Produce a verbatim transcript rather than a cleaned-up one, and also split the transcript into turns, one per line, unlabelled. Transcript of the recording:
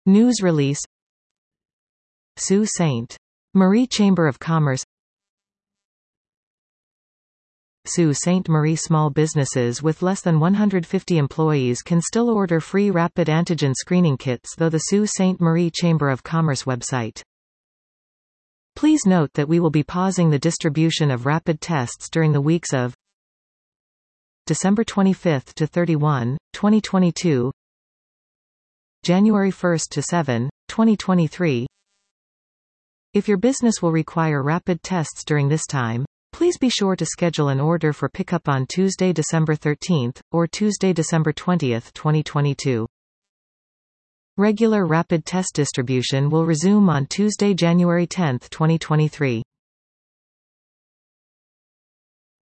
News release. Sault Ste. Marie Chamber of Commerce. Sault Ste. Marie small businesses with less than one hundred fifty employees can still order free rapid antigen screening kits through the Sault Ste. Marie Chamber of Commerce website. Please note that we will be pausing the distribution of rapid tests during the weeks of December twenty-fifth to thirty-first, twenty twenty-two, January first to seventh, twenty twenty-three. If your business will require rapid tests during this time, please be sure to schedule an order for pickup on Tuesday, December thirteenth, or Tuesday, December twentieth, twenty twenty-two. Regular rapid test distribution will resume on Tuesday, January tenth, twenty twenty-three.